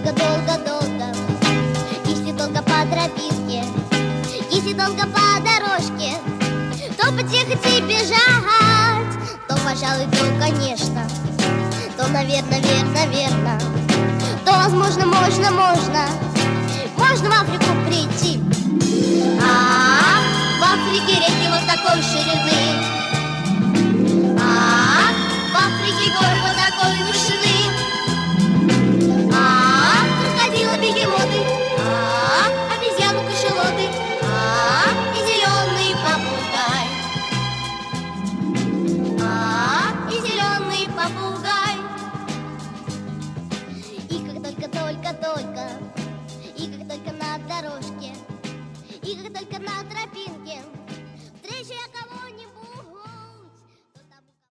долго-долго-долго, если долго по тропинке, если долго по дорожке, то потихо и бежать, то, пожалуй, то, конечно, то, наверное, верно, то, возможно, можно в Африку прийти. В Африке реки вот такой ширины,